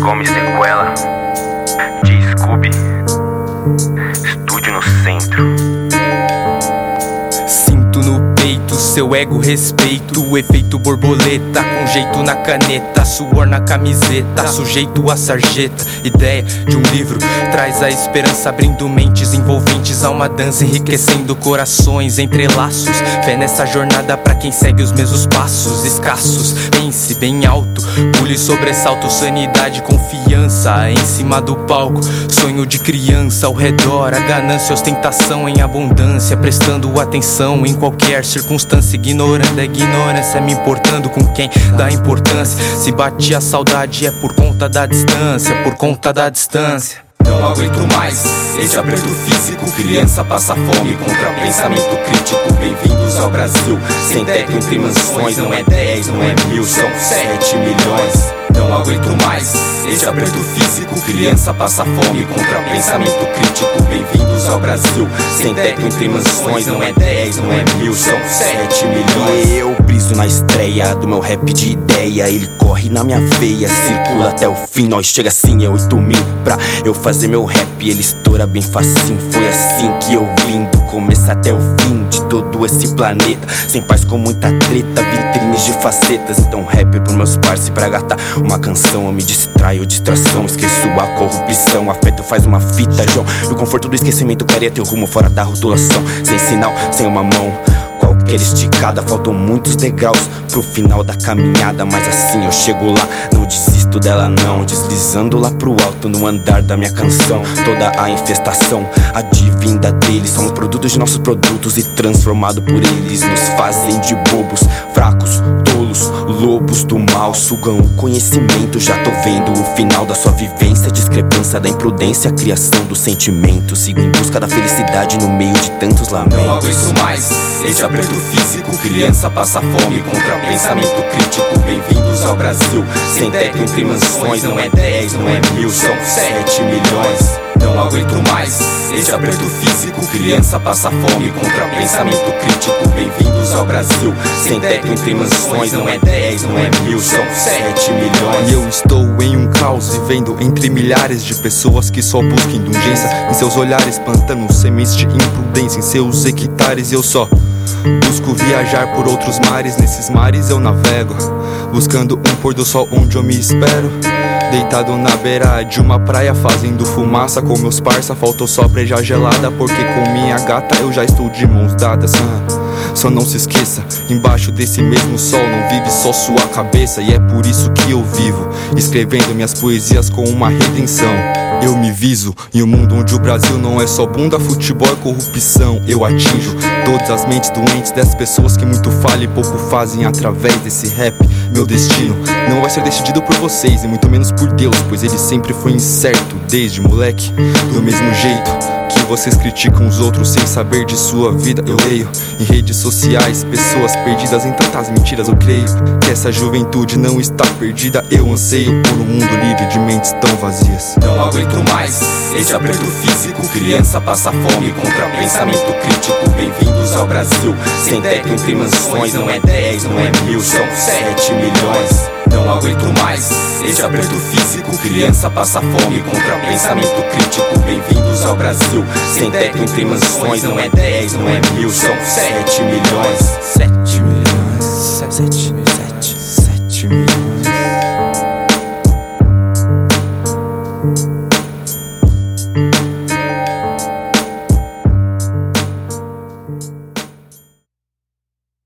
Come sequela de Scooby, estúdio no centro. Sinto no peito seu ego, respeito, o efeito borboleta, com jeito na caneta, suor na camiseta, sujeito a sarjeta. Ideia de um livro traz a esperança, abrindo mentes envolventes a uma dança, enriquecendo corações, entrelaços. Fé nessa jornada pra quem segue os mesmos passos escassos. Pense bem alto, pule sobressalto, sanidade, confiança em cima do palco. Sonho de criança ao redor, a ganância, ostentação em abundância, prestando atenção em qualquer circunstância, ignorando a ignorância, me importando com quem dá importância. Se bate a saudade é por conta da distância, por conta da distância. Não aguento mais esse aperto físico, criança passa fome contra pensamento crítico. Bem-vindos ao Brasil, sem teto entre mansões. Não é 10, não é 1000, são 7 milhões. Não aguento mais esse aperto físico, criança passa fome contra pensamento crítico. Bem-vindos ao Brasil, sem teto entre mansões. Não é 10, não é 1000, são 7 milhões. E eu briso na estreia do meu rap de ideia. Ele corre na minha veia, circula até o fim. Nós chega assim, é 8 mil pra eu fazer meu rap. Ele estoura bem facinho, foi assim que eu vim, do começo até o fim de todo esse planeta. Sem paz com muita treta, vitrines de facetas. Então rap pros meus parceiros pra gastar uma canção. Eu me distraio, distração, esqueço a corrupção. Afeto faz uma fita, João, e o conforto do esquecimento queria ter rumo fora da rotulação. Sem sinal, sem uma mão qualquer esticada, faltam muitos degraus pro final da caminhada. Mas assim eu chego lá, não desisto dela não, deslizando lá pro alto no andar da minha canção. Toda a infestação advinda deles, são produtos de nossos produtos e transformado por eles nos fazem de bobos, fracos, tolos, lobos do mal. Sugam o conhecimento, já tô vendo o final da sua vivência. Discrepância da imprudência, criação do sentimento. Sigo em busca da felicidade no meio de tantos lamentos. Não aguento mais esse aperto físico, criança passa fome contra pensamento crítico. Bem-vindos ao Brasil, sem teto entre mansões. Não é 10, não é 1000, são 7 milhões. Não aguento mais esse aperto físico, criança passa fome contra pensamento crítico. Bem-vindos ao Brasil, sem teto entre mansões. Não é 10, não é 1000, são 7 milhões. E eu estou em um caos, vivendo entre milhares de pessoas que só buscam indulgência. Em seus olhares plantando sementes de imprudência, em seus hectares eu só busco viajar por outros mares. Nesses mares eu navego, buscando um pôr do sol onde eu me espero. Deitado na beira de uma praia, fazendo fumaça com meus parça. Faltou só breja gelada, porque com minha gata eu já estou de mãos dadas. Só não se esqueça, embaixo desse mesmo sol não vive só sua cabeça. E é por isso que eu vivo, escrevendo minhas poesias com uma redenção. Eu me viso em um mundo onde o Brasil não é só bunda, futebol e corrupção. Eu atinjo todas as mentes doentes das pessoas que muito falam e pouco fazem através desse rap. Meu destino não vai ser decidido por vocês e muito menos por Deus, pois ele sempre foi incerto desde moleque. Do mesmo jeito que vocês criticam os outros sem saber de sua vida, eu leio em redes sociais pessoas perdidas em tantas mentiras. Eu creio que essa juventude não está perdida. Eu anseio por um mundo livre de mentes tão vazias. Não aguento mais esse aperto físico, criança passa fome contra pensamento crítico. Bem-vindos ao Brasil, sem teto entre mansões. Não é 10, não é 1000, são 7 milhões. Não aguento mais esse aperto físico, criança passa fome contra pensamento crítico. Bem-vindos ao Brasil, sem teto entre mansões. Não é 10, não é 1000, são 7 milhões. 7 milhões, 7 milhões, 7 milhões.